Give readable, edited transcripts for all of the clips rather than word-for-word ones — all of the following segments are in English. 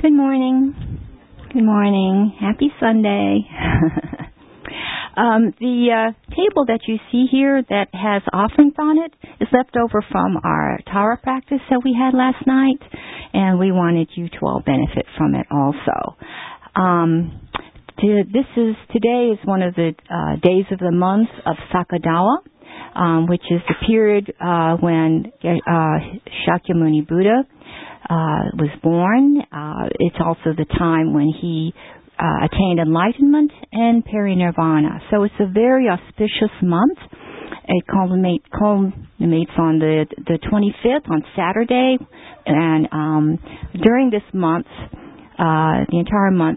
Good morning. Good morning. Happy Sunday. The table that you see here that has offerings on it is left over from our Tara practice that we had last night, and we wanted you to all benefit from it also. Today is one of the days of the month of Sakadawa, which is the period when Shakyamuni Buddha was born. It's also the time when he attained enlightenment and parinirvana. So it's a very auspicious month. It culminates on the 25th, on Saturday. And during this month, the entire month,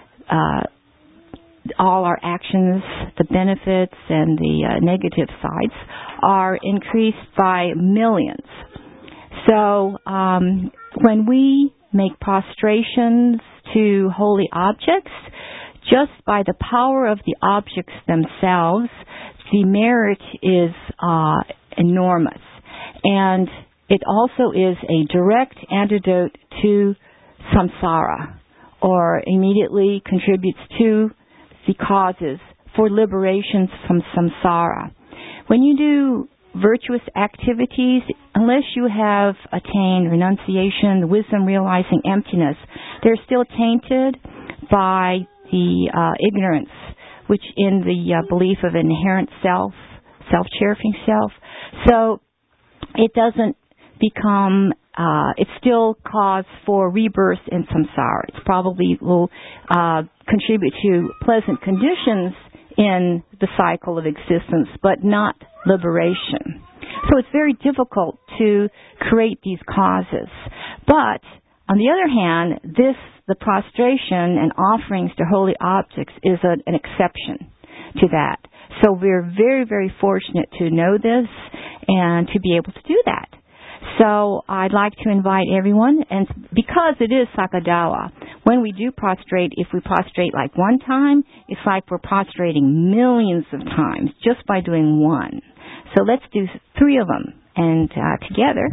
all our actions, the benefits and the negative sides are increased by millions. So when we make prostrations to holy objects, just by the power of the objects themselves, the merit is enormous. And it also is a direct antidote to samsara, or immediately contributes to the causes for liberations from samsara. When you do virtuous activities, unless you have attained renunciation, the wisdom realizing emptiness, they're still tainted by the ignorance, which in the belief of inherent self, self-cherishing self. So it doesn't become, it's still cause for rebirth in samsara. It probably will contribute to pleasant conditions in the cycle of existence, but not liberation. So it's very difficult to create these causes. But on the other hand, the prostration and offerings to holy objects is an exception to that. So we're very, very fortunate to know this and to be able to do that. So I'd like to invite everyone, and because it is Sakadawa, when we do prostrate, if we prostrate like one time, it's like we're prostrating millions of times just by doing one. So let's do 3 of them, and together.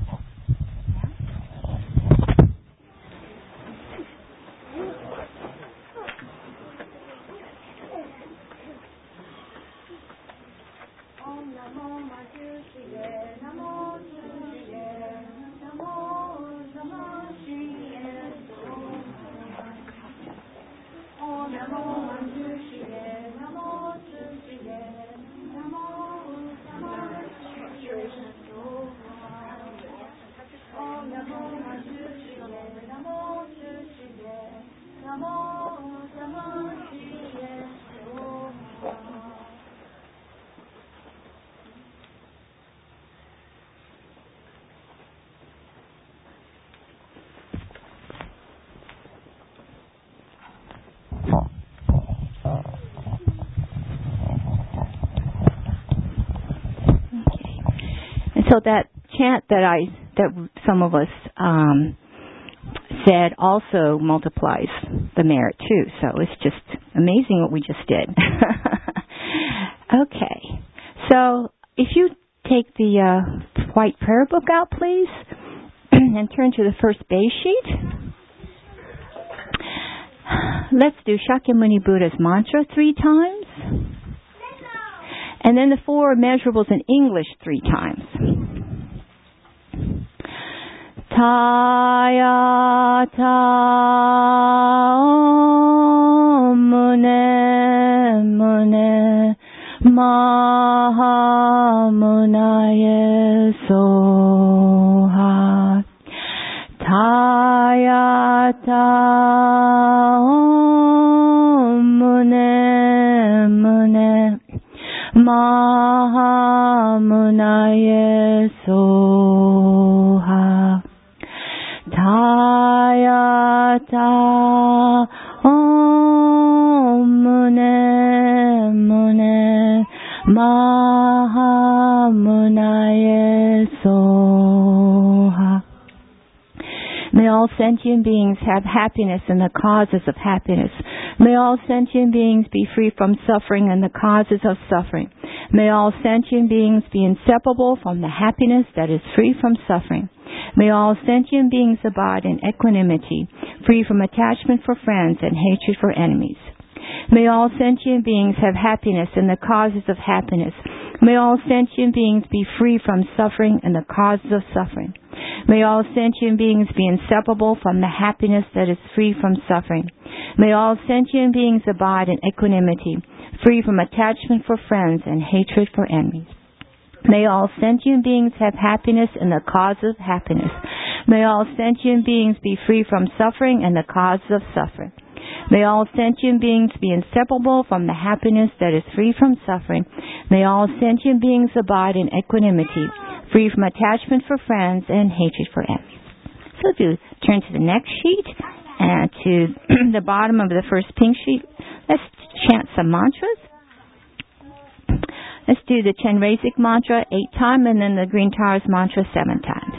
So that chant that some of us said also multiplies the merit too. So it's just amazing what we just did. Okay. So if you take the white prayer book out, please, and turn to the first base sheet. Let's do Shakyamuni Buddha's mantra 3 times. And then the 4 measurables in English 3 times. Taya ta mune mune maha munaye soha. Taya ta mune mune maha munaye soha. Taya ta mune mune maha munaye soha. May all sentient beings have happiness and the causes of happiness. May all sentient beings be free from suffering and the causes of suffering. May all sentient beings be inseparable from the happiness that is free from suffering. May all sentient beings abide in equanimity, free from attachment for friends and hatred for enemies. May all sentient beings have happiness and the causes of happiness. May all sentient beings be free from suffering and the causes of suffering. May all sentient beings be inseparable from the happiness that is free from suffering. May all sentient beings abide in equanimity, free from attachment for friends and hatred for enemies. May all sentient beings have happiness and the cause of happiness. May all sentient beings be free from suffering and the cause of suffering. May all sentient beings be inseparable from the happiness that is free from suffering. May all sentient beings abide in equanimity, free from attachment for friends and hatred for enemies. So if you turn to the next sheet and to the bottom of the first pink sheet, let's chant some mantras. Let's do the Chenrezig mantra 8 times and then the Green Towers mantra 7 times.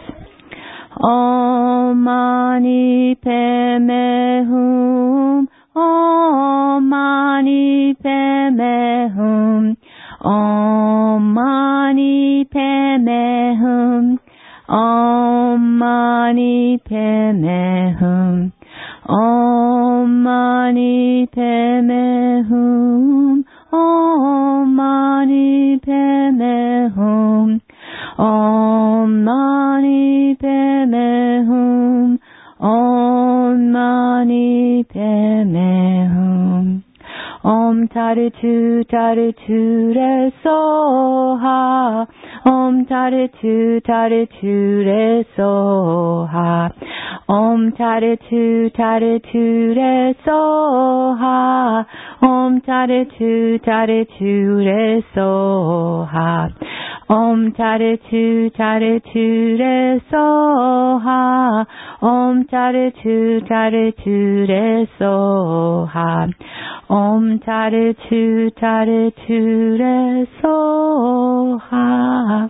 Om Mani Padme Hum. Om Mani Padme Hum. Om Mani Padme Hum. Om Mani Padme Hum. Om Mani Padme Hum. Om Mani Padme Hum. Om Mani Padme Hum. Om Mani Padme Hum. Om Taritu Taritu Re Soha. Om Taritu Taritu Re Soha. Om Taritu Taritu Re Soha. Om Taritu Taritu Re Soha. Om Taritu Taritu Re Soha. Om Taritu Taritu Re Soha. Om Taritu Taritu Re Soha.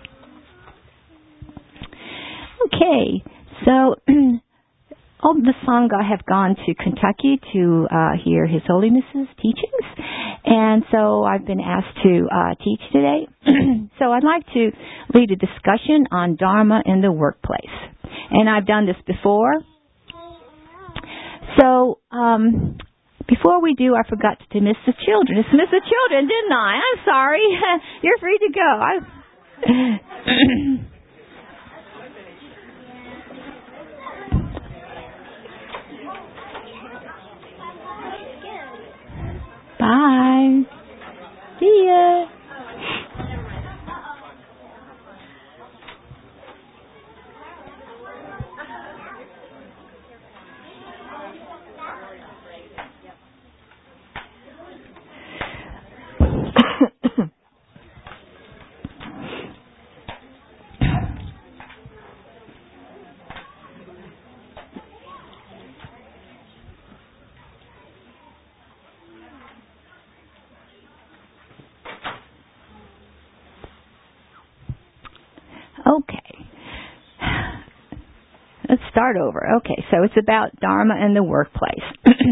Okay, so all the Sangha have gone to Kentucky to hear His Holiness's teachings, and so I've been asked to teach today. So I'd like to lead a discussion on Dharma in the workplace, and I've done this before. So before we do, I forgot to dismiss the children. Dismiss the children, didn't I? I'm sorry. You're free to go. Bye. See ya. Okay. Let's start over. Okay, so it's about Dharma in the workplace.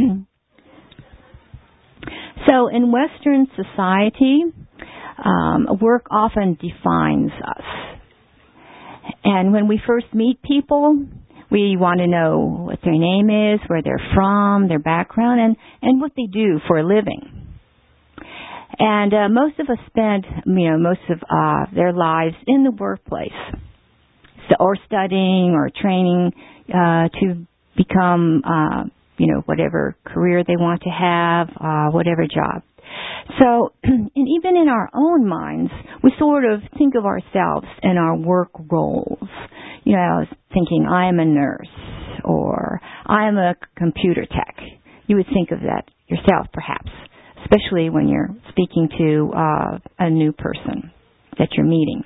So in Western society, work often defines us. And when we first meet people, we want to know what their name is, where they're from, their background, and what they do for a living. And most of us spend, most of their lives in the workplace, or studying or training to become, whatever career they want to have, whatever job. So, and even in our own minds, we sort of think of ourselves in our work roles. Thinking, I am a nurse, or I am a computer tech. You would think of that yourself, perhaps, especially when you're speaking to a new person that you're meeting.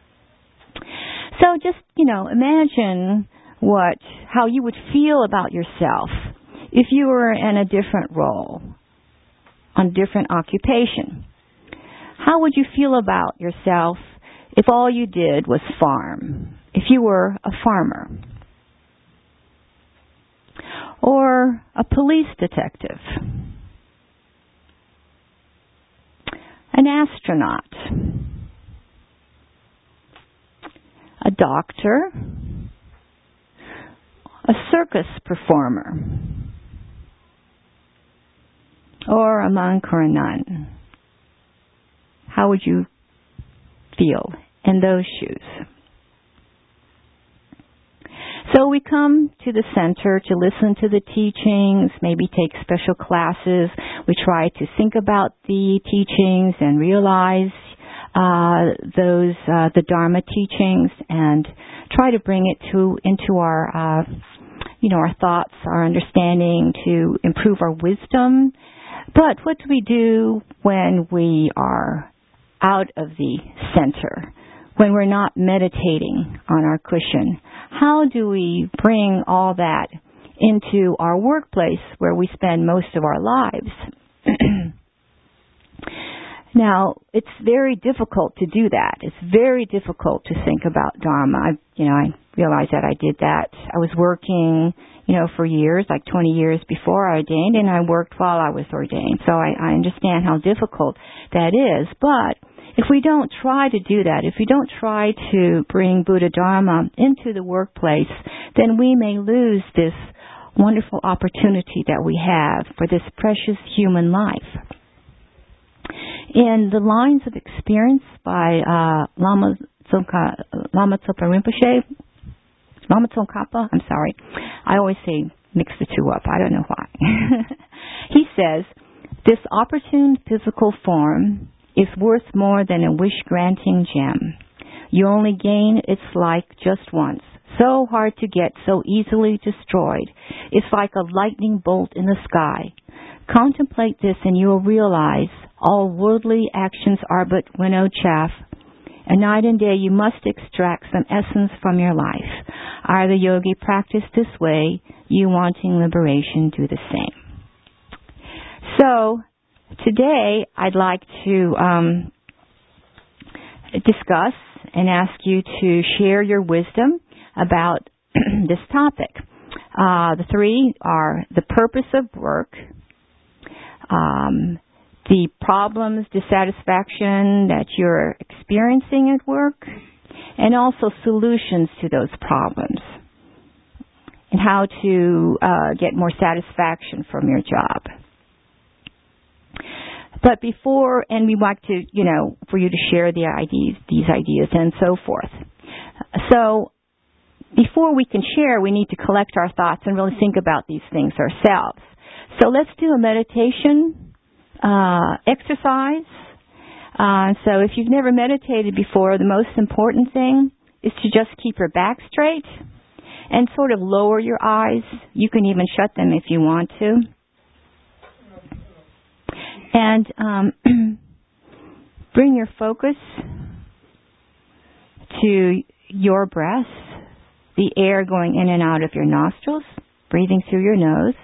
So just, imagine how you would feel about yourself if you were in a different role, on a different occupation. How would you feel about yourself if all you did was farm? If you were a farmer? Or a police detective? An astronaut? A doctor? a circus performer, or a monk or a nun? How would you feel in those shoes? So we come to the center to listen to the teachings, maybe take special classes. We try to think about the teachings and realize the Dharma teachings, and try to bring it into our our thoughts, our understanding, to improve our wisdom. But what do we do when we are out of the center, when we're not meditating on our cushion? How do we bring all that into our workplace where we spend most of our lives? Now, it's very difficult to do that. It's very difficult to think about Dharma. I realized that I did that. I was working, for years, like 20 years before I ordained, and I worked while I was ordained. So I understand how difficult that is. But if we don't try to do that, if we don't try to bring Buddha Dharma into the workplace, then we may lose this wonderful opportunity that we have for this precious human life. In the Lines of Experience by Lama Tsongkhapa Rinpoche, Lama Tsongkhapa, I'm sorry. I always say mix the two up. I don't know why. He says, this opportune physical form is worth more than a wish-granting gem. You only gain its like just once. So hard to get, so easily destroyed. It's like a lightning bolt in the sky. Contemplate this and you will realize all worldly actions are but winnowed chaff. And night and day you must extract some essence from your life. Either yogi practice this way, you wanting liberation do the same. So, today I'd like to discuss and ask you to share your wisdom about this topic. The three are the purpose of work, the problems, dissatisfaction that you're experiencing at work, and also solutions to those problems, and how to get more satisfaction from your job. But before, and we want to, for you to share these ideas and so forth. So, before we can share, we need to collect our thoughts and really think about these things ourselves. So let's do a meditation exercise. So if you've never meditated before, the most important thing is to just keep your back straight and sort of lower your eyes. You can even shut them if you want to. And bring your focus to your breath, the air going in and out of your nostrils, breathing through your nose.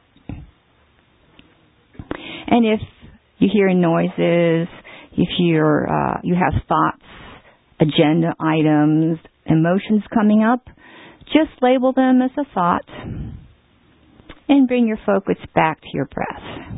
And if you hear noises, if you have thoughts, agenda items, emotions coming up, just label them as a thought and bring your focus back to your breath.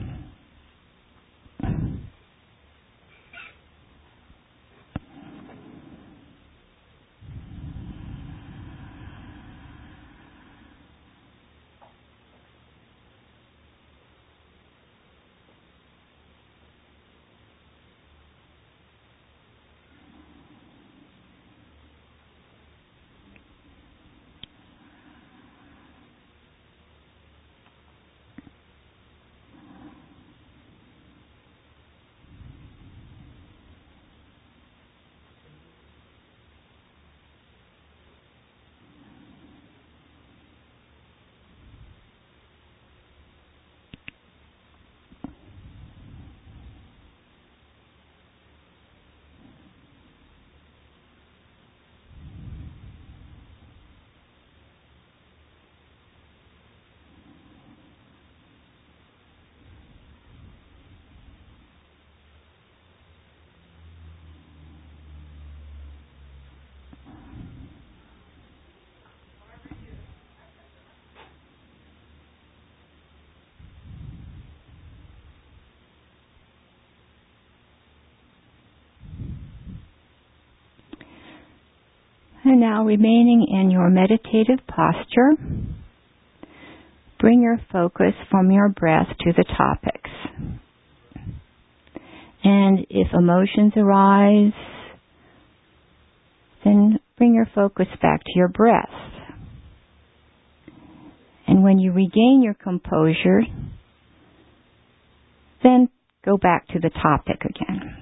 And now remaining in your meditative posture, bring your focus from your breath to the topics. And if emotions arise, then bring your focus back to your breath. And when you regain your composure, then go back to the topic again.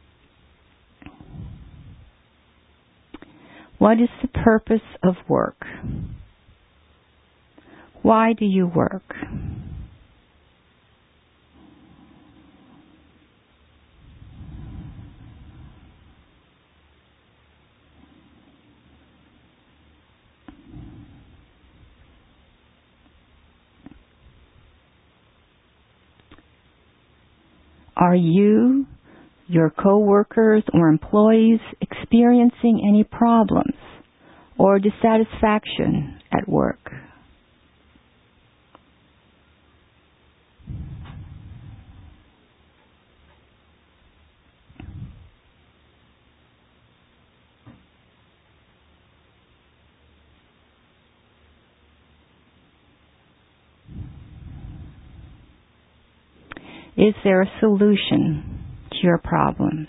What is the purpose of work? Why do you work? Are you, your coworkers or employees experiencing any problems or dissatisfaction at work? Is there a solution to your problems?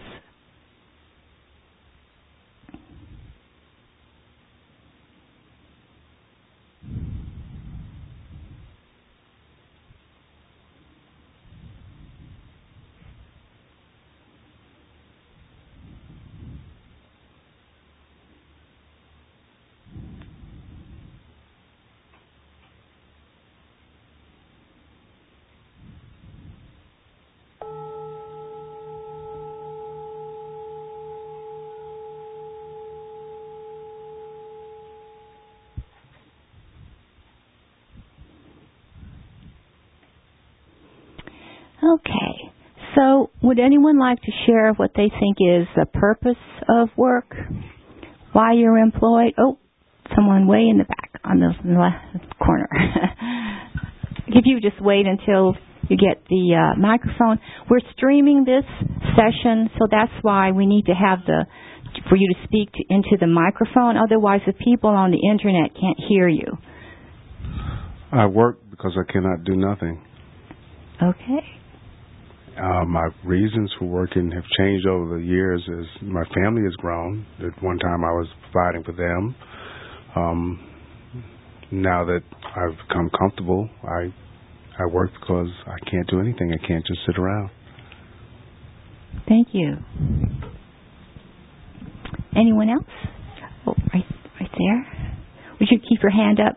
Okay, so would anyone like to share what they think is the purpose of work? Why you're employed? Oh, someone way in the back on the left corner. If you just wait until you get the microphone. We're streaming this session, so that's why we need to have for you to speak into the microphone. Otherwise, the people on the internet can't hear you. I work because I cannot do nothing. Okay. My reasons for working have changed over the years as my family has grown. At one time I was providing for them. Now that I've become comfortable, I work because I can't do anything. I can't just sit around. Thank you. Anyone else? Oh, right there. Would you keep your hand up?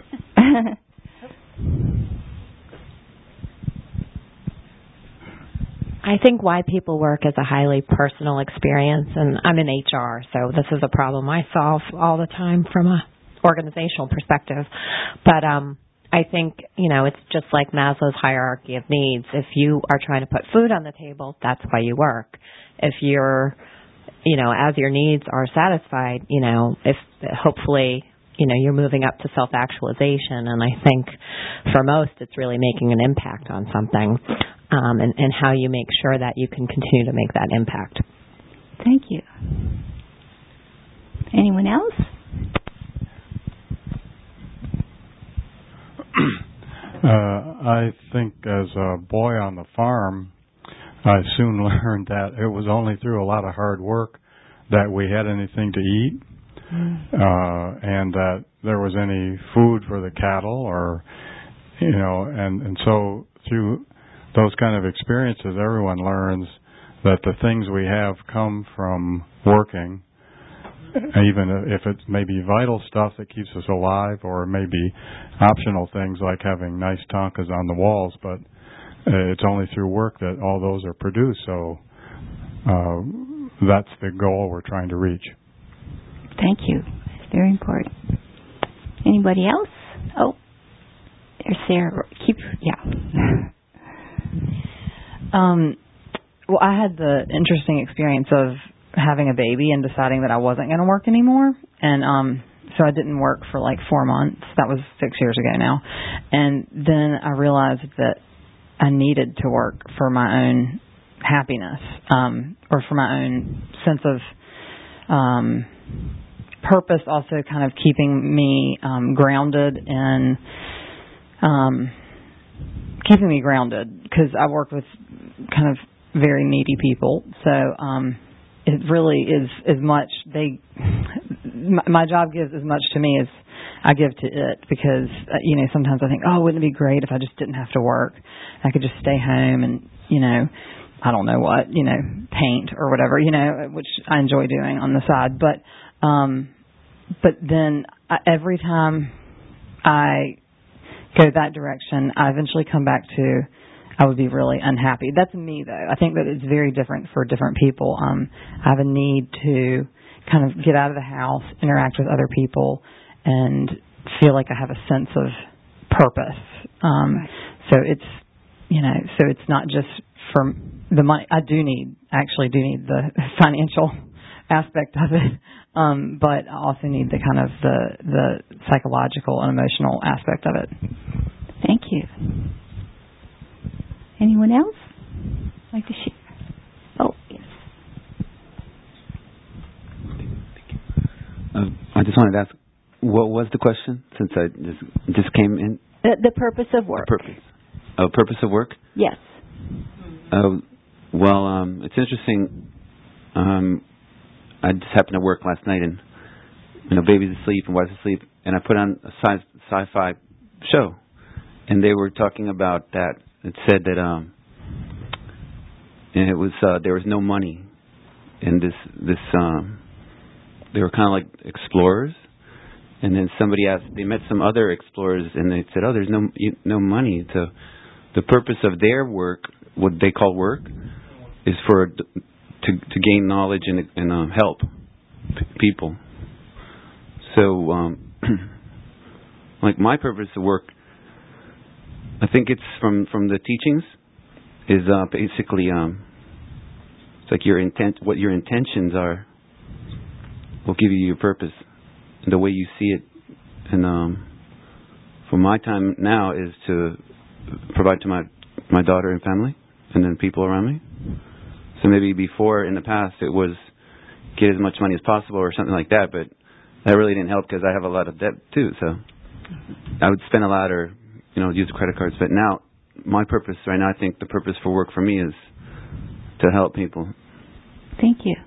I think why people work is a highly personal experience, and I'm in HR, so this is a problem I solve all the time from a organizational perspective. But I think, it's just like Maslow's hierarchy of needs. If you are trying to put food on the table, that's why you work. If you're, as your needs are satisfied, if hopefully, you're moving up to self-actualization, and I think for most it's really making an impact on something. And how you make sure that you can continue to make that impact. Thank you. Anyone else? I think as a boy on the farm, I soon learned that it was only through a lot of hard work that we had anything to eat, and that there was any food for the cattle, or and so through those kind of experiences, everyone learns that the things we have come from working, even if it's maybe vital stuff that keeps us alive, or maybe optional things like having nice tonkas on the walls, but it's only through work that all those are produced. So that's the goal we're trying to reach. Thank you. It's very important. Anybody else? Oh, there's Sarah. Well, I had the interesting experience of having a baby and deciding that I wasn't going to work anymore. And so I didn't work for like 4 months. That was 6 years ago now. And then I realized that I needed to work for my own happiness, or for my own sense of purpose, also kind of keeping me grounded in keeping me grounded, because I work with kind of very needy people. So it really is as much my job gives as much to me as I give to it, because sometimes I think, oh, wouldn't it be great if I just didn't have to work? I could just stay home and I don't know what, paint or whatever, which I enjoy doing on the side. But then every time I go that direction, I eventually come back to, I would be really unhappy. That's me, though. I think that it's very different for different people. I have a need to kind of get out of the house, interact with other people, and feel like I have a sense of purpose. Right. So it's not just for the money. I actually do need the financial aspect of it, but I also need the kind of the psychological and emotional aspect of it. Thank you. Anyone else like to share? Oh, yes. I just wanted to ask, what was the question, since I just came in? The purpose of work. The purpose. Oh, purpose of work? Yes. Well, it's interesting. I just happened to work last night, and baby's asleep and wife's asleep, and I put on a sci-fi show, and they were talking about that. It said that and it was there was no money in this. They were kind of like explorers, and then somebody asked. They met some other explorers, and they said, "Oh, there's no money to." The purpose of their work, what they call work, is to gain knowledge and help people. So, like my purpose of work, I think it's from the teachings, is basically it's like your intent, what your intentions are, will give you your purpose, and the way you see it. And for my time now is to provide to my daughter and family, and then people around me. So maybe before, in the past, it was get as much money as possible or something like that, but that really didn't help because I have a lot of debt too. So I would spend a lot or use credit cards. But now, my purpose right now, I think the purpose for work for me is to help people. Thank you.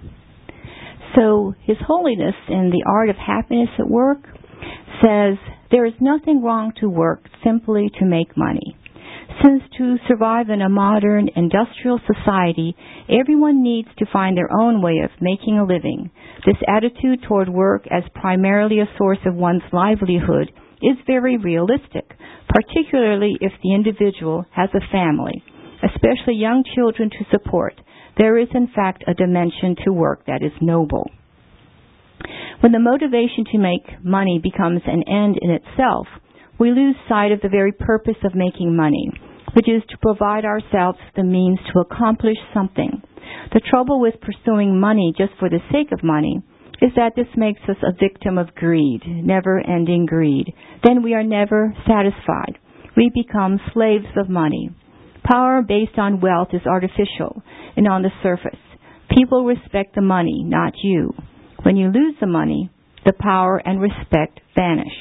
So His Holiness in The Art of Happiness at Work says, there is nothing wrong to work simply to make money. Since to survive in a modern industrial society, everyone needs to find their own way of making a living. This attitude toward work as primarily a source of one's livelihood is very realistic, particularly if the individual has a family, especially young children to support. There is, in fact, a dimension to work that is noble. When the motivation to make money becomes an end in itself, we lose sight of the very purpose of making money, which is to provide ourselves the means to accomplish something. The trouble with pursuing money just for the sake of money is that this makes us a victim of greed, never-ending greed. Then we are never satisfied. We become slaves of money. Power based on wealth is artificial and on the surface. People respect the money, not you. When you lose the money, the power and respect vanish.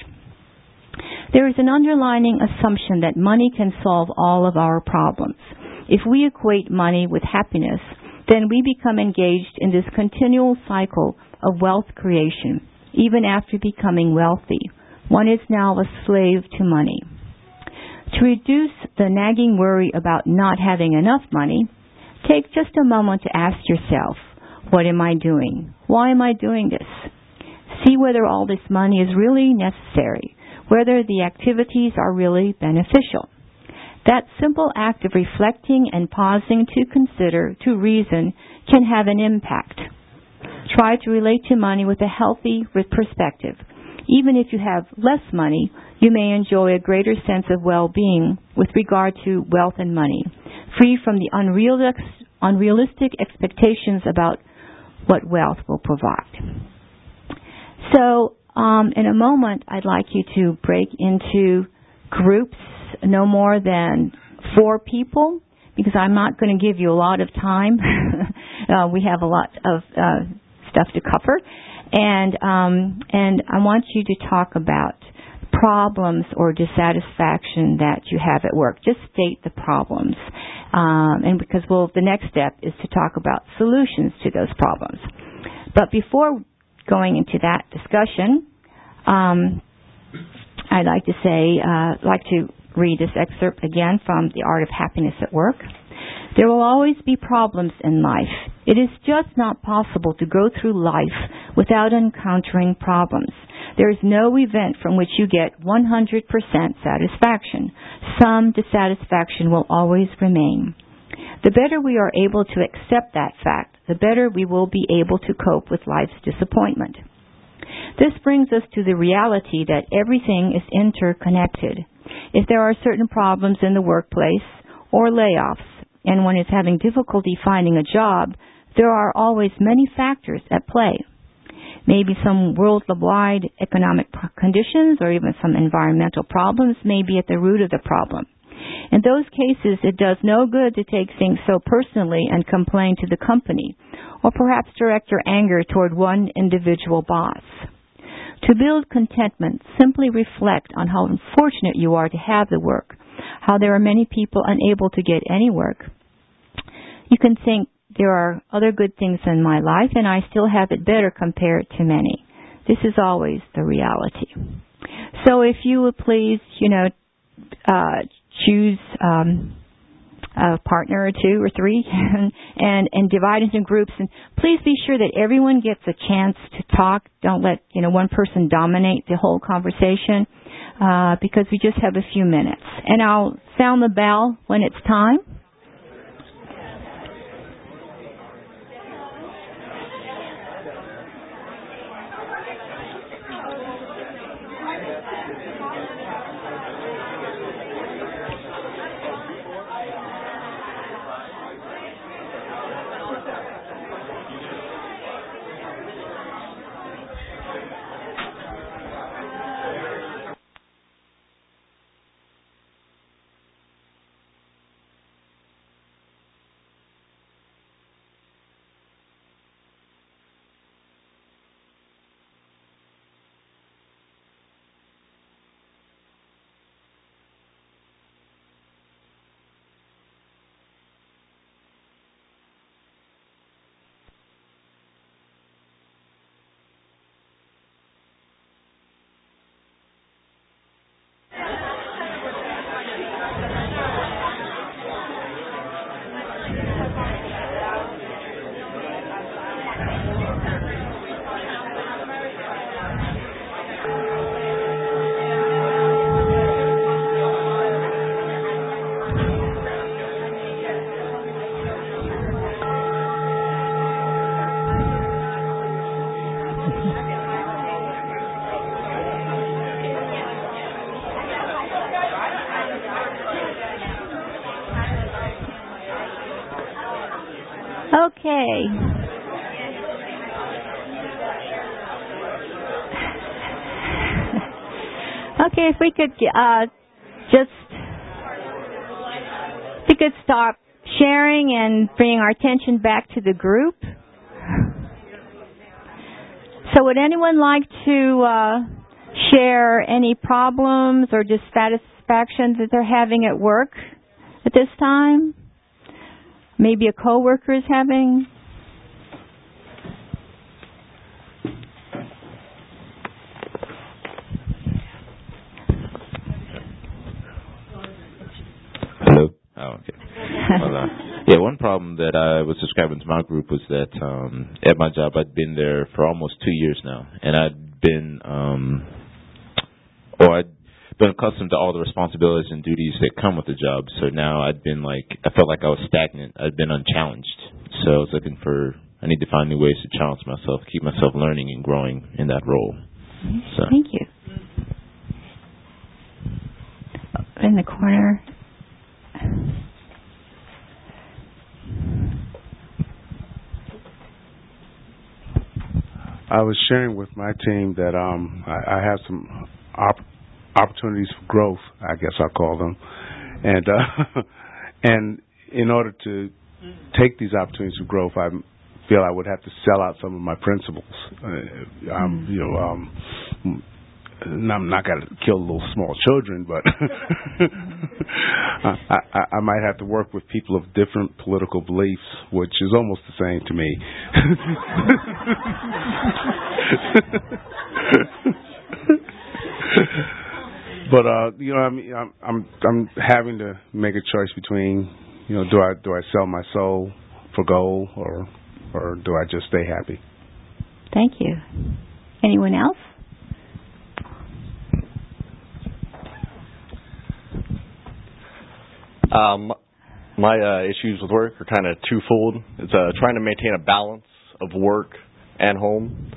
There is an underlying assumption that money can solve all of our problems. If we equate money with happiness, then we become engaged in this continual cycle of wealth creation. Even after becoming wealthy, one is now a slave to money. To reduce the nagging worry about not having enough money, take just a moment to ask yourself, what am I doing? Why am I doing this? See whether all this money is really necessary, whether the activities are really beneficial. That simple act of reflecting and pausing to consider, to reason, can have an impact. Try to relate to money with a healthy perspective. Even if you have less money, you may enjoy a greater sense of well-being with regard to wealth and money, free from the unrealistic expectations about what wealth will provide. So, in a moment, I'd like you to break into groups, no more than 4 people, because I'm not going to give you a lot of time. We have a lot of stuff to cover, and I want you to talk about problems or dissatisfaction that you have at work. Just state the problems. And because, the next step is to talk about solutions to those problems. But before going into that discussion, I'd like to read this excerpt again from The Art of Happiness at Work. There will always be problems in life. It is just not possible to go through life without encountering problems. There is no event from which you get 100% satisfaction. Some dissatisfaction will always remain. The better we are able to accept that fact, the better we will be able to cope with life's disappointment. This brings us to the reality that everything is interconnected. If there are certain problems in the workplace or layoffs, and one is having difficulty finding a job, there are always many factors at play. Maybe some worldwide economic conditions or even some environmental problems may be at the root of the problem. In those cases, it does no good to take things so personally and complain to the company, or perhaps direct your anger toward one individual boss. To build contentment, simply reflect on how unfortunate you are to have the work, how there are many people unable to get any work. You can think, there are other good things in my life, and I still have it better compared to many. This is always the reality. So if you would please, choose a partner or two or three and divide into groups. And please be sure that everyone gets a chance to talk. Don't let, one person dominate the whole conversation because we just have a few minutes. And I'll sound the bell when it's time. Okay. Okay, if we could stop sharing and bring our attention back to the group. So would anyone like to share any problems or dissatisfactions that they're having at work at this time? Maybe a coworker is having? Hello? Oh, okay. Well, one problem that I was describing to my group was that at my job I'd been there for almost 2 years now, and I'd been accustomed to all the responsibilities and duties that come with the job. So now I felt like I was stagnant. I'd been unchallenged. So I was I need to find new ways to challenge myself, keep myself learning and growing in that role. So. Thank you. In the corner. I was sharing with my team that I have some opportunities for growth, I guess I'll call them, and in order to take these opportunities for growth, I feel I would have to sell out some of my principles. I'm not going to kill little small children, but I might have to work with people of different political beliefs, which is almost the same to me. But I mean, I'm having to make a choice between, do I sell my soul for gold or do I just stay happy? Thank you. Anyone else? My issues with work are kind of twofold. It's trying to maintain a balance of work and home.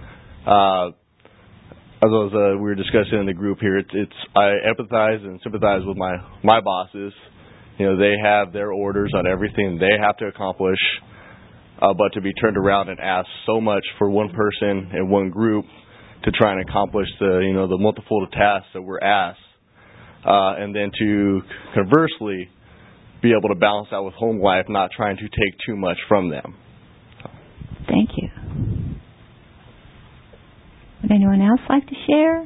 As we were discussing in the group here, I empathize and sympathize with my bosses. They have their orders on everything they have to accomplish, but to be turned around and asked so much for one person and one group to try and accomplish the multiple tasks that we're asked, and then to conversely be able to balance that with home life, not trying to take too much from them. Thank you. Would anyone else like to share?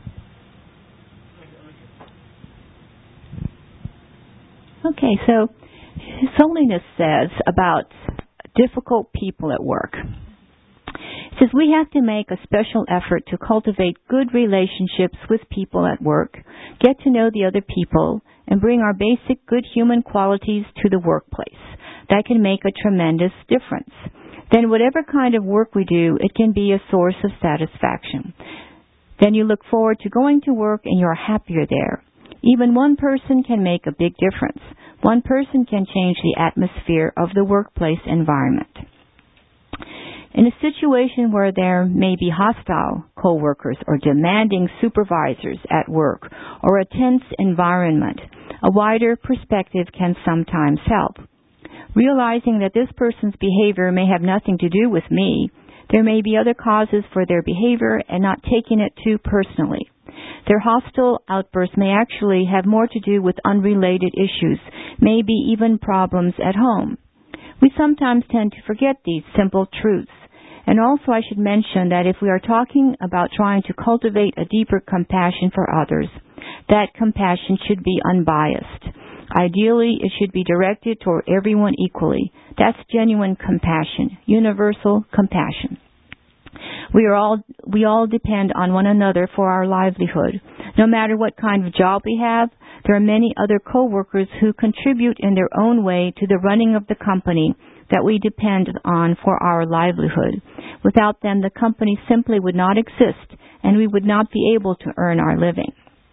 Okay, so His Holiness says about difficult people at work. It says we have to make a special effort to cultivate good relationships with people at work, get to know the other people, and bring our basic good human qualities to the workplace. That can make a tremendous difference. Then whatever kind of work we do, it can be a source of satisfaction. Then you look forward to going to work and you're happier there. Even one person can make a big difference. One person can change the atmosphere of the workplace environment. In a situation where there may be hostile co-workers or demanding supervisors at work or a tense environment, a wider perspective can sometimes help. Realizing that this person's behavior may have nothing to do with me, there may be other causes for their behavior and not taking it too personally. Their hostile outbursts may actually have more to do with unrelated issues, maybe even problems at home. We sometimes tend to forget these simple truths. And also I should mention that if we are talking about trying to cultivate a deeper compassion for others, that compassion should be unbiased. Ideally, it should be directed toward everyone equally. That's genuine compassion, universal compassion. We all depend on one another for our livelihood. No matter what kind of job we have, there are many other co-workers who contribute in their own way to the running of the company that we depend on for our livelihood. Without them, the company simply would not exist, and we would not be able to earn our living.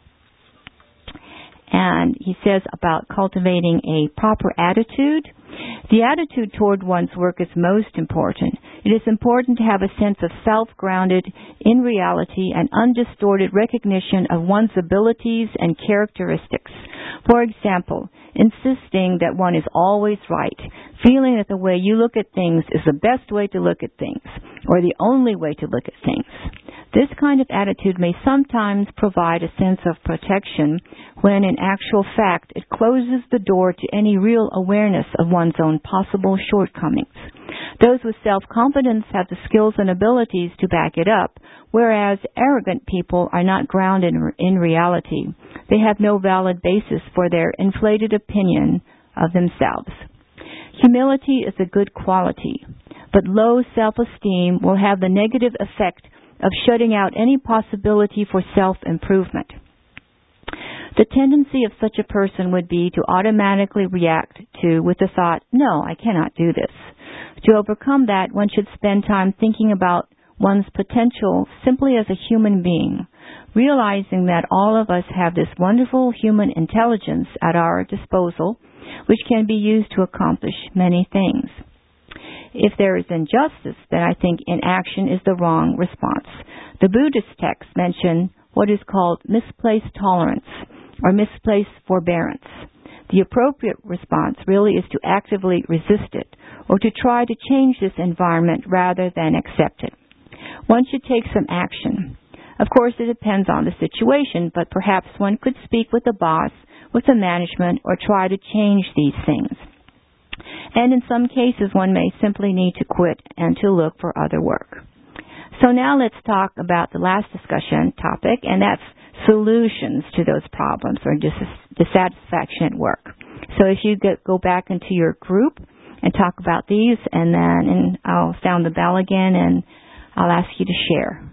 And he says about cultivating a proper attitude. The attitude toward one's work is most important. It is important to have a sense of self-grounded in reality and undistorted recognition of one's abilities and characteristics. For example, insisting that one is always right, feeling that the way you look at things is the best way to look at things, or the only way to look at things. This kind of attitude may sometimes provide a sense of protection when in actual fact it closes the door to any real awareness of one's own possible shortcomings. Those with self-confidence have the skills and abilities to back it up, whereas arrogant people are not grounded in reality. They have no valid basis for their inflated opinion of themselves. Humility is a good quality, but low self-esteem will have the negative effect of shutting out any possibility for self-improvement. The tendency of such a person would be to automatically react with the thought, no, I cannot do this. To overcome that, one should spend time thinking about one's potential simply as a human being, realizing that all of us have this wonderful human intelligence at our disposal, which can be used to accomplish many things. If there is injustice, then I think inaction is the wrong response. The Buddhist texts mention what is called misplaced tolerance or misplaced forbearance. The appropriate response really is to actively resist it or to try to change this environment rather than accept it. One should take some action. Of course, it depends on the situation, but perhaps one could speak with the boss, with the management, or try to change these things. And in some cases, one may simply need to quit and to look for other work. So now let's talk about the last discussion topic, and that's solutions to those problems or dissatisfaction at work. So if you go back into your group and talk about these, and I'll sound the bell again, and I'll ask you to share.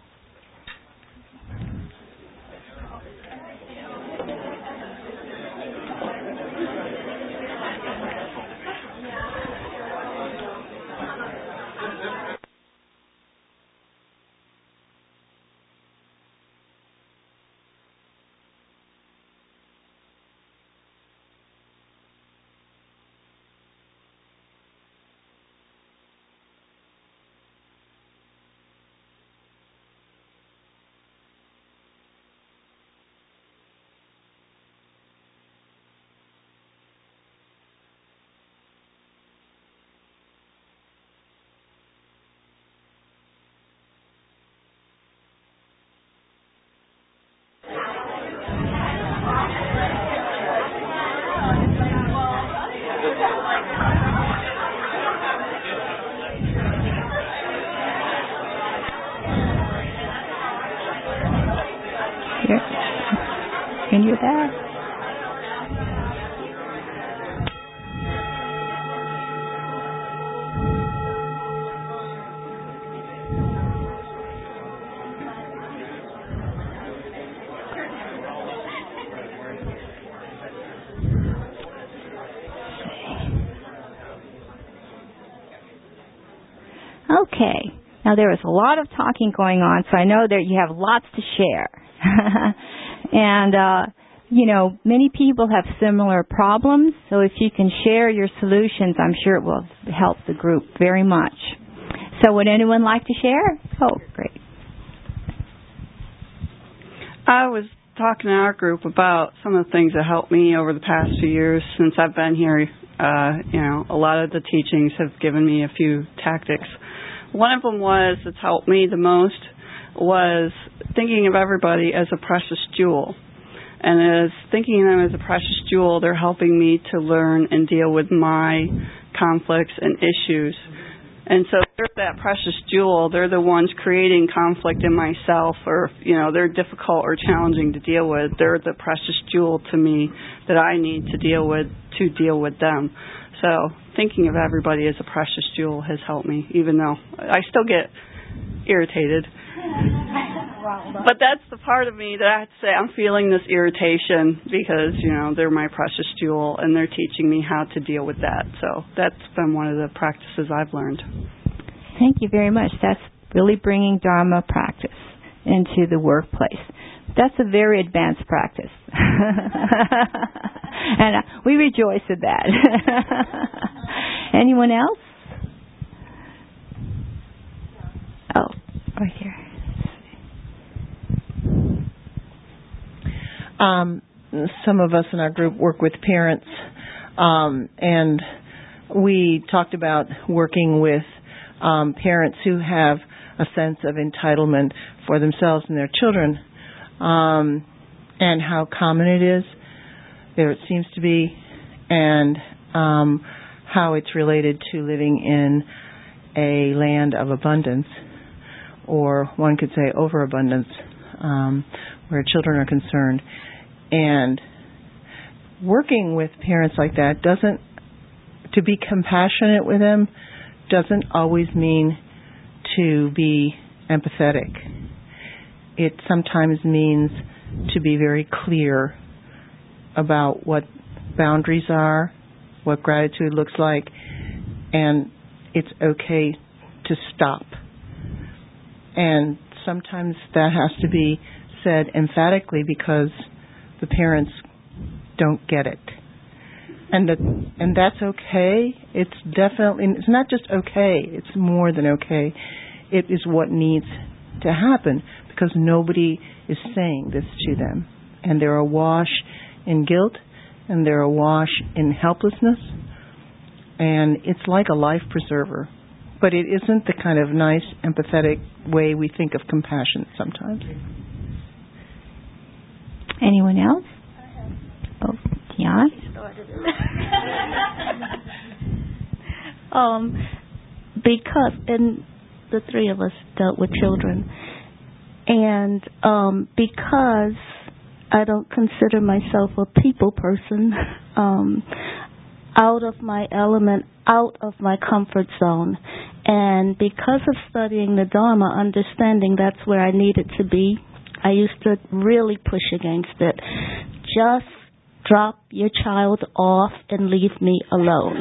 Can you hear that? Okay. Now there is a lot of talking going on, so I know that you have lots to share. And, many people have similar problems, so if you can share your solutions, I'm sure it will help the group very much. So would anyone like to share? Oh, great. I was talking to our group about some of the things that helped me over the past few years since I've been here. A lot of the teachings have given me a few tactics. One of them that's helped me the most was thinking of everybody as a precious jewel. And as thinking of them as a precious jewel, they're helping me to learn and deal with my conflicts and issues. And so they're that precious jewel. They're the ones creating conflict in myself, or, they're difficult or challenging to deal with. They're the precious jewel to me that I need to deal with them. So thinking of everybody as a precious jewel has helped me, even though I still get irritated. But that's the part of me that I have to say I'm feeling this irritation because, they're my precious jewel and they're teaching me how to deal with that. So that's been one of the practices I've learned. Thank you very much. That's really bringing Dharma practice into the workplace. That's a very advanced practice. And we rejoice at that. Anyone else? Oh, right here. Some of us in our group work with parents, and we talked about working with parents who have a sense of entitlement for themselves and their children, and how common it is, there it seems to be, and how it's related to living in a land of abundance, or one could say overabundance, where children are concerned. And working with parents like that to be compassionate with them doesn't always mean to be empathetic. It sometimes means to be very clear about what boundaries are, what gratitude looks like, and it's okay to stop. And sometimes that has to be said emphatically because the parents don't get it. And that's okay. It's not just okay, it's more than okay. It is what needs to happen because nobody is saying this to them. And they're awash in guilt and they're awash in helplessness. And it's like a life preserver. But it isn't the kind of nice, empathetic way we think of compassion sometimes. Anyone else? Oh, Tian? Because in the three of us dealt with children. And because I don't consider myself a people person, out of my element, out of my comfort zone. And because of studying the Dharma, understanding that's where I needed to be, I used to really push against it. Just drop your child off and leave me alone.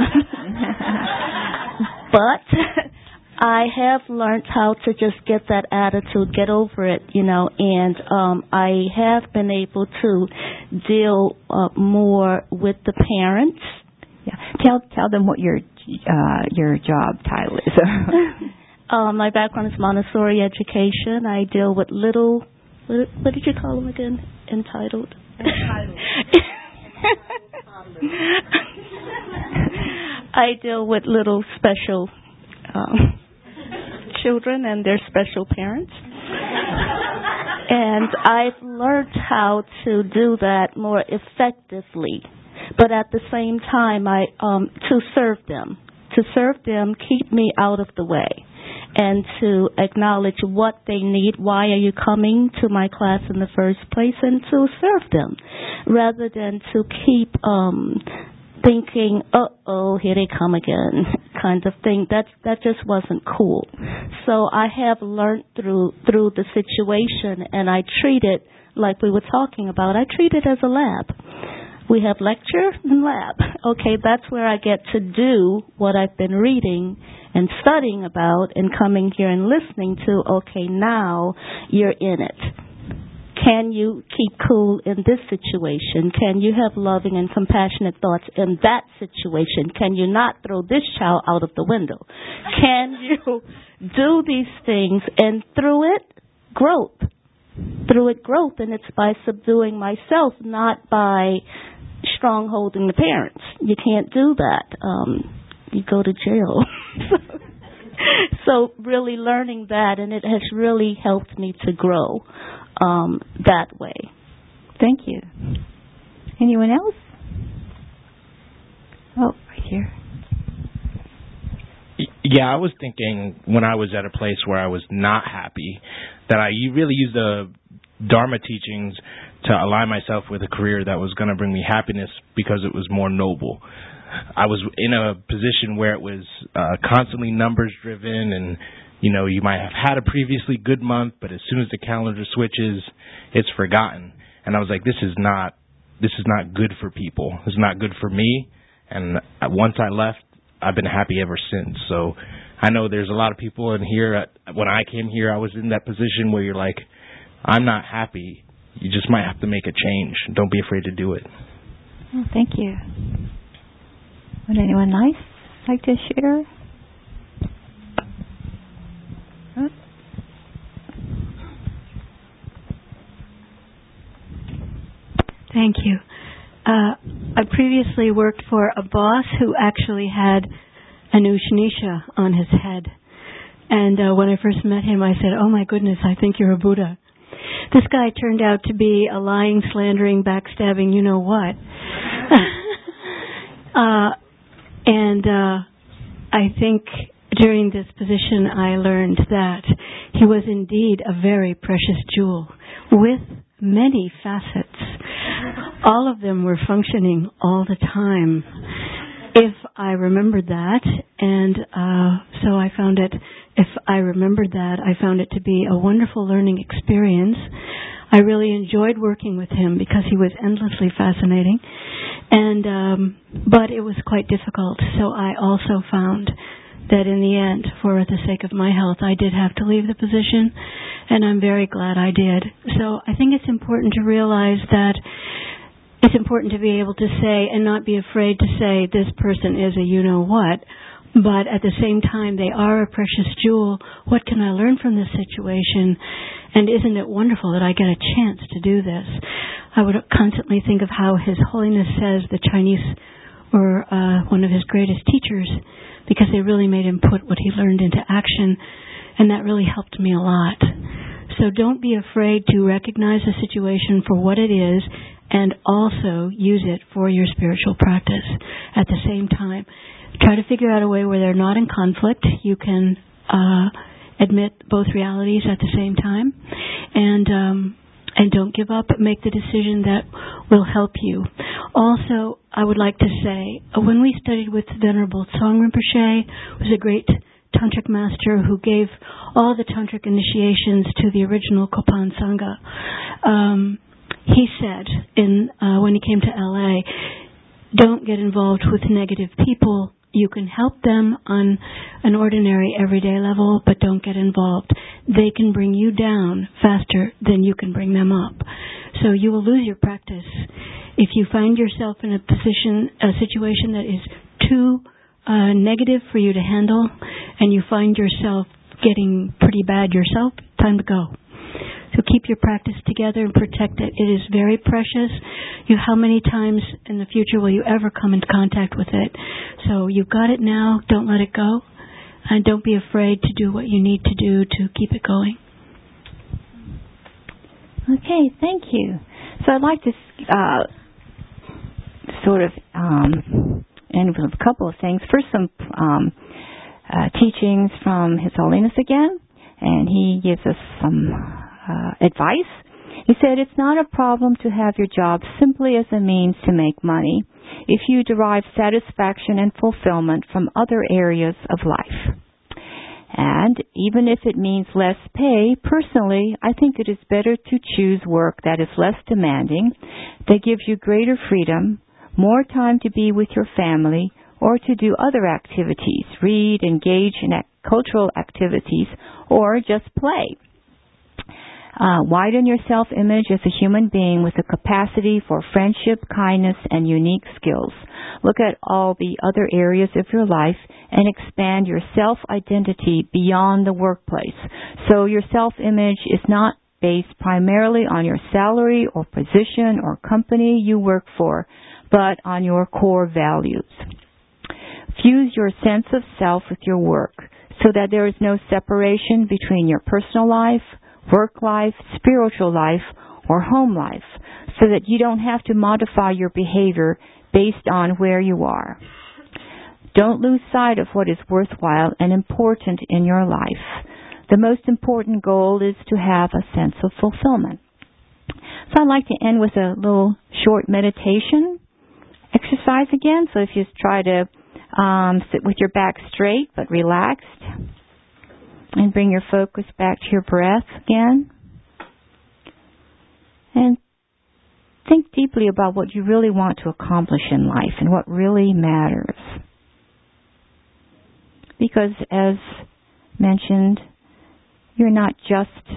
But I have learned how to just get that attitude, get over it, and I have been able to deal more with the parents. Yeah. Tell them what your job title is. My background is Montessori education. I deal with little, what did you call them again? Entitled. I deal with little special children and their special parents. And I've learned how to do that more effectively. But at the same time, to serve them, keep me out of the way, and to acknowledge what they need, why are you coming to my class in the first place, and to serve them, rather than to keep thinking, uh-oh, here they come again, kind of thing. That just wasn't cool. So I have learned through the situation, and I treat it like we were talking about. I treat it as a lab. We have lecture and lab. Okay, that's where I get to do what I've been reading and studying about and coming here and listening to. Okay, now you're in it. Can you keep cool in this situation? Can you have loving and compassionate thoughts in that situation? Can you not throw this child out of the window? Can you do these things? And through it, growth. Through it, growth. And it's by subduing myself, not by strongholding the parents. You can't do that. You go to jail. So really learning that, and it has really helped me to grow that way. Thank you. Anyone else? Oh, right here. Yeah, I was thinking when I was at a place where I was not happy that I really used the Dharma teachings to align myself with a career that was going to bring me happiness because it was more noble. I was in a position where it was constantly numbers driven, and you might have had a previously good month, but as soon as the calendar switches, it's forgotten. And I was like, this is not good for people. It's not good for me. And once I left, I've been happy ever since. So I know there's a lot of people in here. When I came here, I was in that position where you're like, I'm not happy. You just might have to make a change. Don't be afraid to do it. Oh, thank you. Would anyone like to share? Thank you. I previously worked for a boss who actually had an Ushnisha on his head. And when I first met him, I said, oh my goodness, I think you're a Buddha. This guy turned out to be a lying, slandering, backstabbing, you know what. And I think during this position I learned that he was indeed a very precious jewel with many facets. All of them were functioning all the time, if I remembered that. And so I found it, if I remembered that, I found it to be a wonderful learning experience. I really enjoyed working with him because he was endlessly fascinating. And but it was quite difficult. So I also found that in the end, for the sake of my health, I did have to leave the position, and I'm very glad I did. So I think it's important to realize that it's important to be able to say and not be afraid to say this person is a you-know-what, but at the same time they are a precious jewel. What can I learn from this situation? And isn't it wonderful that I get a chance to do this? I would constantly think of how His Holiness says the Chinese were one of his greatest teachers, because they really made him put what he learned into action, and that really helped me a lot. So don't be afraid to recognize the situation for what it is, and also use it for your spiritual practice at the same time. Try to figure out a way where they're not in conflict. You can admit both realities at the same time, and don't give up, but make the decision that will help you. Also, I would like to say, when we studied with Venerable Tsong Rinpoche, who was a great tantric master who gave all the tantric initiations to the original Kopan Sangha, he said when he came to LA, don't get involved with negative people. You can help them on an ordinary, everyday level, but don't get involved. They can bring you down faster than you can bring them up. So you will lose your practice. If you find yourself in a situation that is too negative for you to handle, and you find yourself getting pretty bad yourself, time to go. So keep your practice together and protect it. It is very precious. How many times in the future will you ever come into contact with it? So you've got it now. Don't let it go. And don't be afraid to do what you need to do to keep it going. Okay, thank you. So I'd like to end with a couple of things. First, some teachings from His Holiness again, and he gives us some advice. He said, it's not a problem to have your job simply as a means to make money if you derive satisfaction and fulfillment from other areas of life. And even if it means less pay, personally, I think it is better to choose work that is less demanding, that gives you greater freedom, more time to be with your family, or to do other activities, read, engage in cultural activities, or just play. Widen your self-image as a human being with a capacity for friendship, kindness, and unique skills. Look at all the other areas of your life and expand your self-identity beyond the workplace. So your self-image is not based primarily on your salary or position or company you work for, but on your core values. Fuse your sense of self with your work so that there is no separation between your personal life, work life, spiritual life, or home life, so that you don't have to modify your behavior based on where you are. Don't lose sight of what is worthwhile and important in your life. The most important goal is to have a sense of fulfillment. So I'd like to end with a little short meditation exercise again. So if you try to sit with your back straight but relaxed, and bring your focus back to your breath again. And think deeply about what you really want to accomplish in life and what really matters. Because as mentioned, you're not just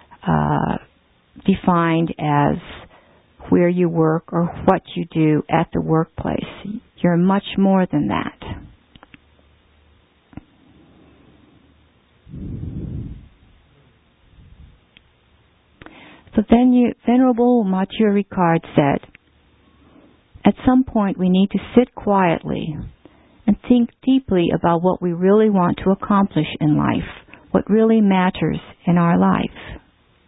defined as where you work or what you do at the workplace. You're much more than that. So then Venerable Matthieu Ricard said, at some point we need to sit quietly and think deeply about what we really want to accomplish in life, what really matters in our life.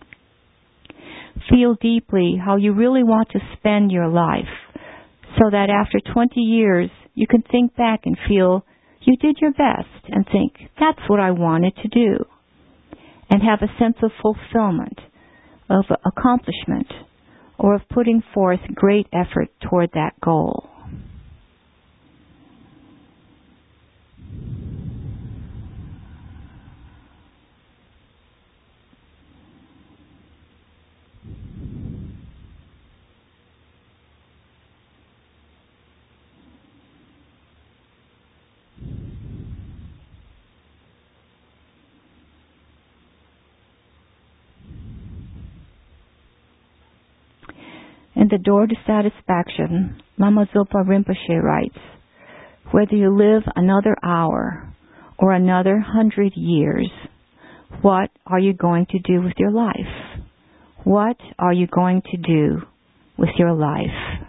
Feel deeply how you really want to spend your life, so that after 20 years you can think back and feel you did your best and think, that's what I wanted to do, and have a sense of fulfillment, of accomplishment, or of putting forth great effort toward that goal. In The Door to Satisfaction, Lama Zopa Rinpoche writes, whether you live another hour or another 100 years, what are you going to do with your life? What are you going to do with your life?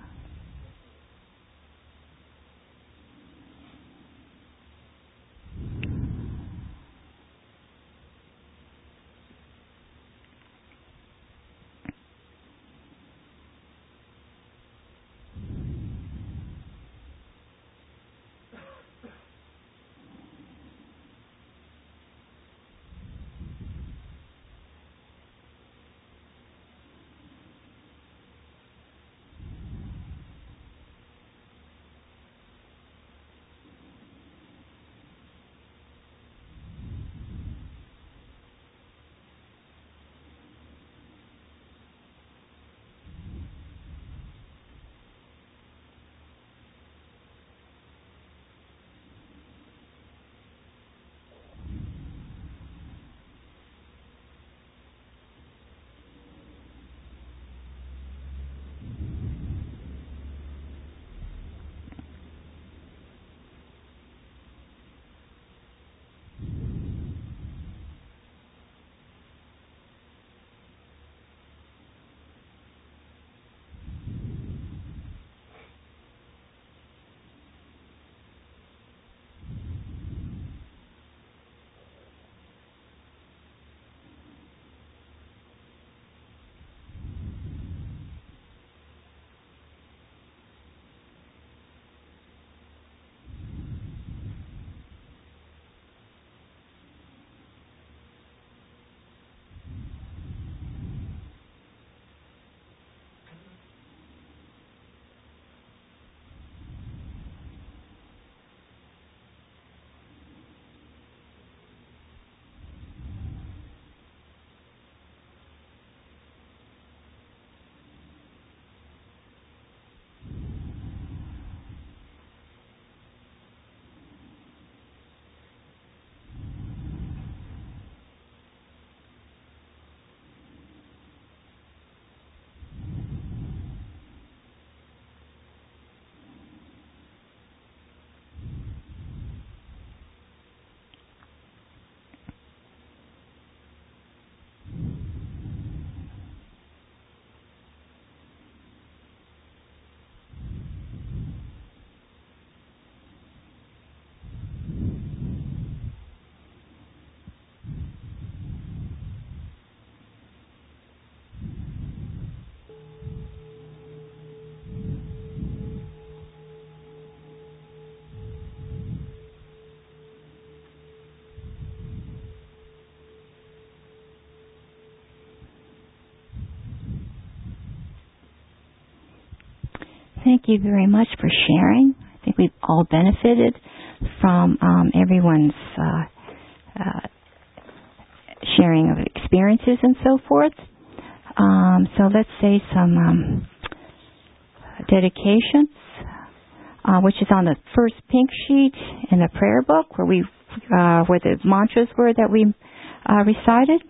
Thank you very much for sharing. I think we've all benefited from everyone's sharing of experiences and so forth. So let's say some dedications, which is on the first pink sheet in the prayer book, where the mantras were that we recited.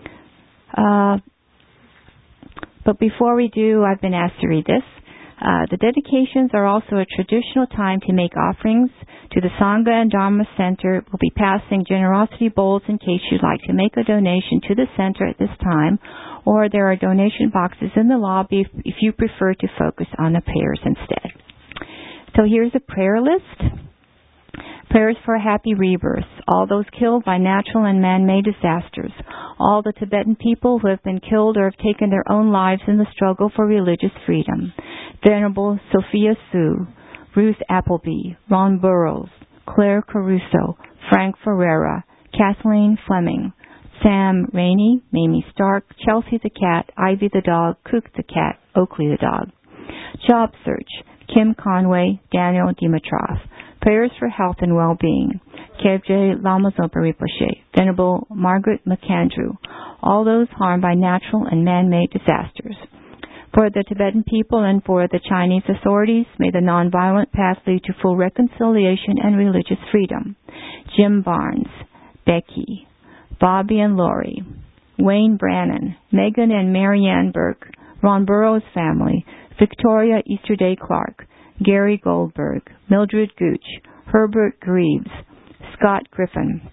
But before we do, I've been asked to read this. The dedications are also a traditional time to make offerings to the Sangha and Dharma Center. We'll be passing generosity bowls in case you'd like to make a donation to the center at this time, or there are donation boxes in the lobby if you prefer to focus on the prayers instead. So here's a prayer list. Prayers for a happy rebirth. All those killed by natural and man-made disasters. All the Tibetan people who have been killed or have taken their own lives in the struggle for religious freedom. Venerable Sophia Sue, Ruth Appleby, Ron Burroughs, Claire Caruso, Frank Ferreira, Kathleen Fleming, Sam Rainey, Mamie Stark, Chelsea the cat, Ivy the dog, Cook the cat, Oakley the dog. Job search. Kim Conway, Daniel Dimitrov. Prayers for health and well-being. Kebje Lama Zopa Rinpoche, Venerable Margaret McAndrew, all those harmed by natural and man-made disasters. For the Tibetan people and for the Chinese authorities, may the nonviolent path lead to full reconciliation and religious freedom. Jim Barnes, Becky, Bobby and Lori, Wayne Brannon, Megan and Marianne Burke, Ron Burroughs' family, Victoria Easterday Clark, Gary Goldberg, Mildred Gooch, Herbert Greaves, Scott Griffin,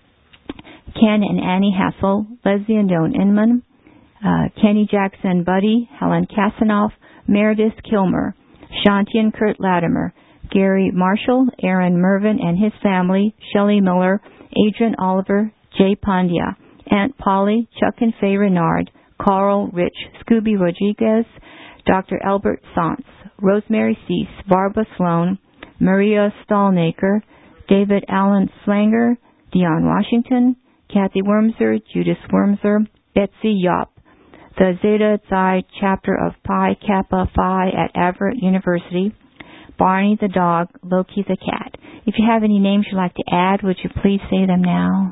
Ken and Annie Hassel, Leslie and Joan Inman, Kenny Jackson Buddy, Helen Kasanoff, Meredith Kilmer, Shanti and Kurt Latimer, Gary Marshall, Aaron Mervin and his family, Shelley Miller, Adrian Oliver, Jay Pandya, Aunt Polly, Chuck and Faye Renard, Carl Rich, Scooby Rodriguez, Dr. Albert Santz, Rosemary Cease, Barbara Sloan, Maria Stallnaker, David Allen Slanger, Dion Washington, Kathy Wormser, Judith Wormser, Betsy Yop, the Zeta Xi chapter of Pi Kappa Phi at Everett University, Barney the dog, Loki the cat. If you have any names you'd like to add, would you please say them now?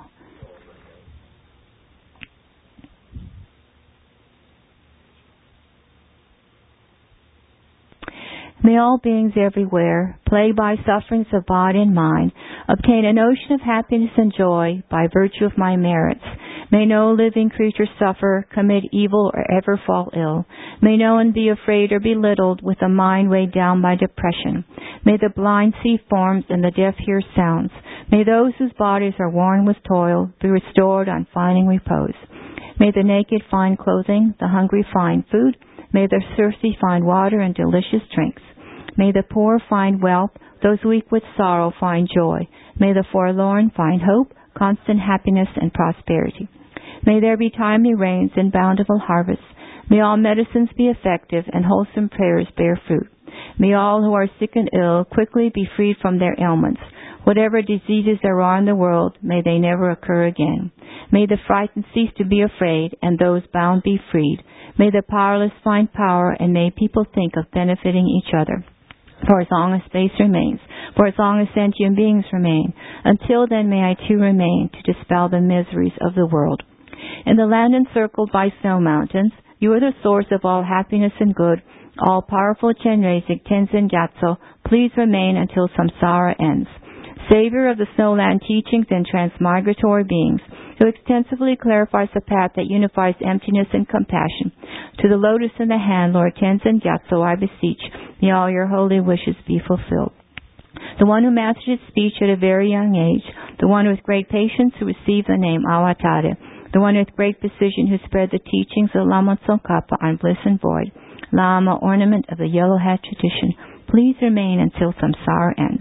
May all beings everywhere, plagued by sufferings of body and mind, obtain an ocean of happiness and joy by virtue of my merits. May no living creature suffer, commit evil, or ever fall ill. May no one be afraid or belittled with a mind weighed down by depression. May the blind see forms and the deaf hear sounds. May those whose bodies are worn with toil be restored on finding repose. May the naked find clothing, the hungry find food. May the thirsty find water and delicious drinks. May the poor find wealth, those weak with sorrow find joy. May the forlorn find hope, constant happiness and prosperity. May there be timely rains and bountiful harvests. May all medicines be effective and wholesome prayers bear fruit. May all who are sick and ill quickly be freed from their ailments. Whatever diseases there are in the world, may they never occur again. May the frightened cease to be afraid and those bound be freed. May the powerless find power and may people think of benefiting each other. For as long as space remains, for as long as sentient beings remain, until then may I too remain to dispel the miseries of the world. In the land encircled by snow mountains, you are the source of all happiness and good. All-powerful Chenrezig Tenzin Gyatso, please remain until samsara ends. Savior of the snowland teachings and transmigratory beings, who extensively clarifies the path that unifies emptiness and compassion. To the lotus in the hand, Lord Tenzin Gyatso, I beseech, may all your holy wishes be fulfilled. The one who mastered his speech at a very young age, the one with great patience who received the name Awatare, the one with great precision who spread the teachings of Lama Tsongkhapa on bliss and void, Lama ornament of the yellow hat tradition, please remain until samsara ends.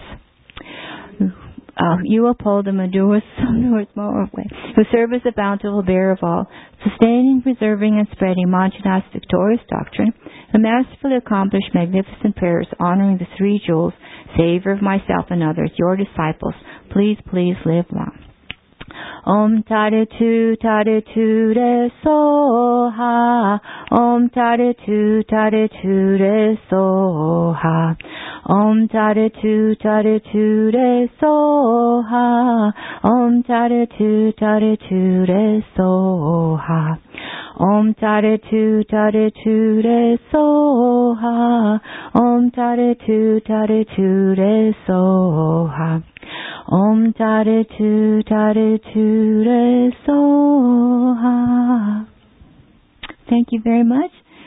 You uphold the Madhuras who serve as the bountiful bearer of all, sustaining, preserving, and spreading Manjanath's victorious doctrine, who masterfully accomplished magnificent prayers honoring the three jewels, Savior of myself and others, your disciples, please live long. Om Tare Tu Re Soha. Om Tare Tu Re Soha. Om Tare Tu Re Soha. Om Tare Tu Re Soha. Om Tare Tu Re Soha. Om Tare Tu Re Soha. Om Tare Tu Re Soha. Thank you very much.